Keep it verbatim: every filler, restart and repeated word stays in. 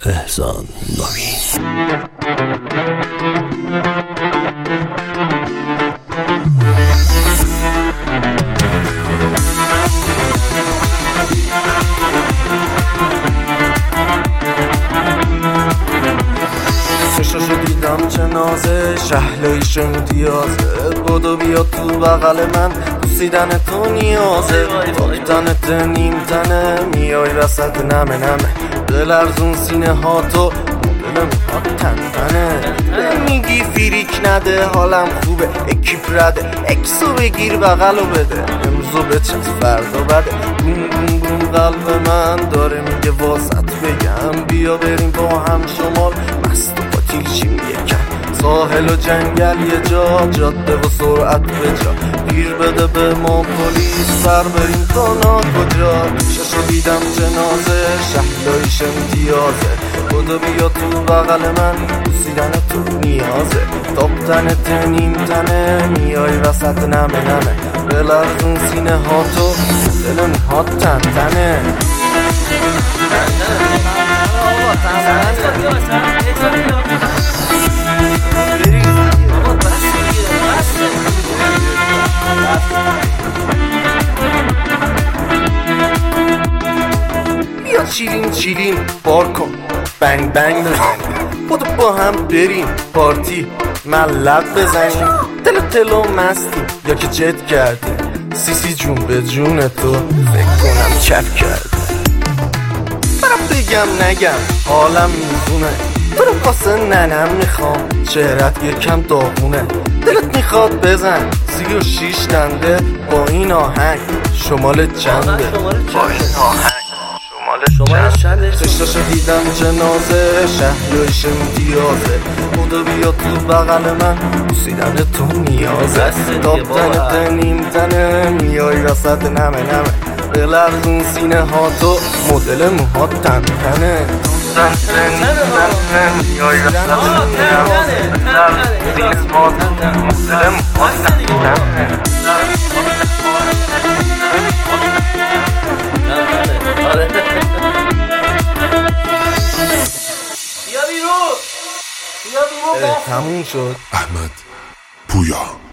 احسان نوین. چشاشو دیدم چه نازه، شهلایش امتیازه، بودو بیا تو بغل من، بوسیدن تو نیازه، تاکتنت نیم تنه، میای وسط نمه نمه، بلرزون سینه ها تو، مدل موهات تن تنه، میگی فیریک نده، حالم خوبه، اکیپ رده، اکسو بگیر بغلو بده، امروزو بچست فردا بده، بوم بوم بوم قلب من داره میگه واسط بگم، بیا بریم با هم شمال، مست و پاتیشیم یکم، ساحل و جنگل یه جا، جاده و سرعت به جا، گیر بده به ما پلیس، بر بریم تا ناکجا، ششو دیدم جنازه، شهلایش امتیازه، بودو بیا تو بغل من، بوسیدن تو نیازه، تاپتنت نیم تنه، میای وسط نمه نمه، بلرزون سینه ها تو، دل موهات تن تنه. بیا چیلین چیلین بار کن، بنگ بنگ بزنیم، بودو با هم بریم پارتی، ملق بزنیم، دل تلو مستیم یا که جد کردیم، سیسی جون به جون تو فکر کنم کف کرد، برم بگم نگم حالم میزونه، تو رو پاسه ننم میخوام، چهرت یکم داغونه، دلت میخواد بزن سی و شیش دنده، با این آهنگ شمال چنده، با این آهنگ شمال چنده. چشتاشو دیدم جنازه، شهلایش امتیازه، بودو بیا تو بغل من، بوسیدن تو نیازه، تاپتنت نیم تنه، میای وسط نمه نمه، بلرزون سینه ها تو، مدل موهات تن تنه، میای وسط نمه نمه، بلرزون سینه ها تو، مدل موهات تن تنه. بیا بیرون، بیا بیرون، تموم شد. احمد پویا.